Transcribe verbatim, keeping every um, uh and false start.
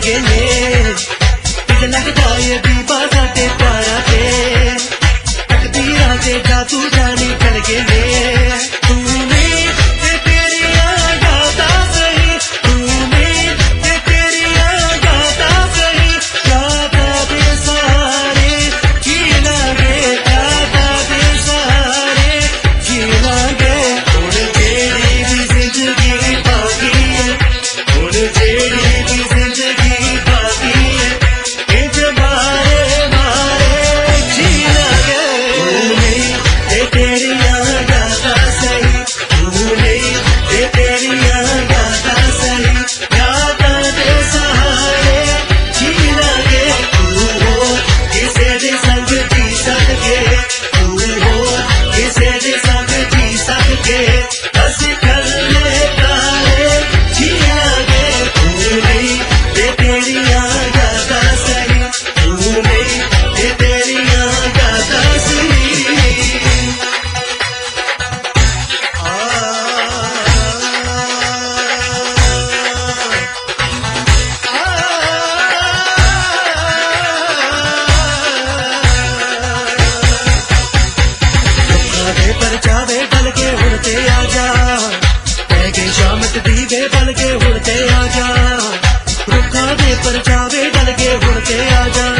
गए ने तुझे लगदा ये दीपा साडे प्यारा ते तकदीरां ते जादू जानी चल गए ने तूने ते तेरियां यादां सही तूने ते तेरियां यादां सही यादां दे सहारे जी लांगे यादां दे सहारे जी लांगे हुण जेड़ी भी जिंदगी बाकी है हुण जेड़ी भी जिंदगी बाकी है इंज मारे मारे जी लांगे तूने ते तेरियां यादां सही तूने ते तेरियां यादां सही यादां दे सहारे जी लांगे तू हो किसे दे संग जी सकके तू हो किसे दे संग जी सकके असीं कल्ले तारे जी लांगे तूने ते तेरियां यादां सही तूने ते तेरियां यादां सही दे पर जावे बल के हुण ते आजा पै गई शामत दीवे बल के हुण ते आजा रुखा दे पर जावे बल के हुण ते आजा